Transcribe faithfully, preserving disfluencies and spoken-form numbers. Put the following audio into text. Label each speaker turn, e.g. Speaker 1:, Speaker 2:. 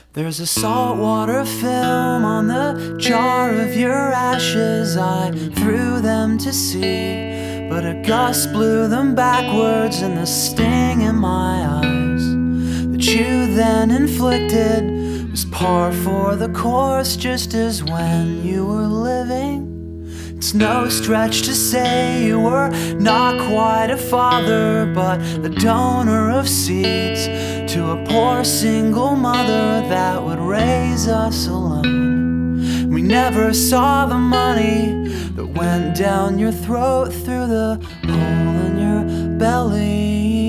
Speaker 1: There's a saltwater film on the jar of your ashes. I threw them to sea, but a gust blew them backwards, and the sting in my eyes that you then inflicted was par for the course, just as when you were living. It's no stretch to say you were not quite a father, but a donor of seeds to a poor single mother that would raise us alone. We never saw the money that went down your throat through the hole in your belly.